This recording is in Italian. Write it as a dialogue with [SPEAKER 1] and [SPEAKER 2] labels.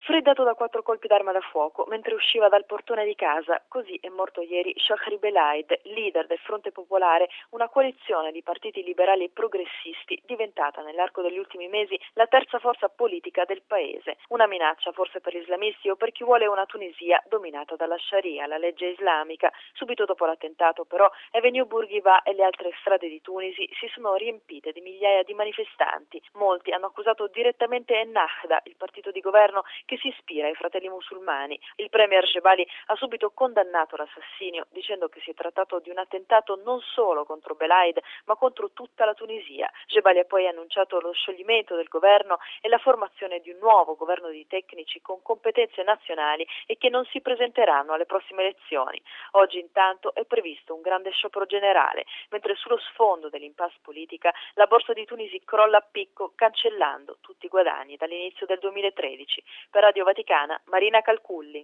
[SPEAKER 1] Freddato da 4 colpi d'arma da fuoco mentre usciva dal portone di casa, così è morto ieri Chakri Belaid, leader del Fronte Popolare, una coalizione di partiti liberali e progressisti diventata nell'arco degli ultimi mesi la terza forza politica del paese. Una minaccia forse per gli islamisti o per chi vuole una Tunisia dominata dalla Sharia, la legge islamica. Subito dopo l'attentato però Avenue Bourguiba e le altre strade di Tunisi si sono riempite di migliaia di manifestanti. Molti hanno accusato direttamente Ennahda, il partito di governo che si ispira ai fratelli musulmani. Il premier Jebali ha subito condannato l'assassinio dicendo che si è trattato di un attentato non solo contro Belaid ma contro tutta la Tunisia. Jebali ha poi annunciato lo scioglimento del governo e la formazione di un nuovo governo di tecnici con competenze nazionali e che non si presenteranno alle prossime elezioni. Oggi intanto è previsto un grande sciopero generale, mentre sullo sfondo dell'impasse politica la borsa di Tunisi crolla a picco cancellando tutti i guadagni dall'inizio del 2013. Per Radio Vaticana, Marina Calculli.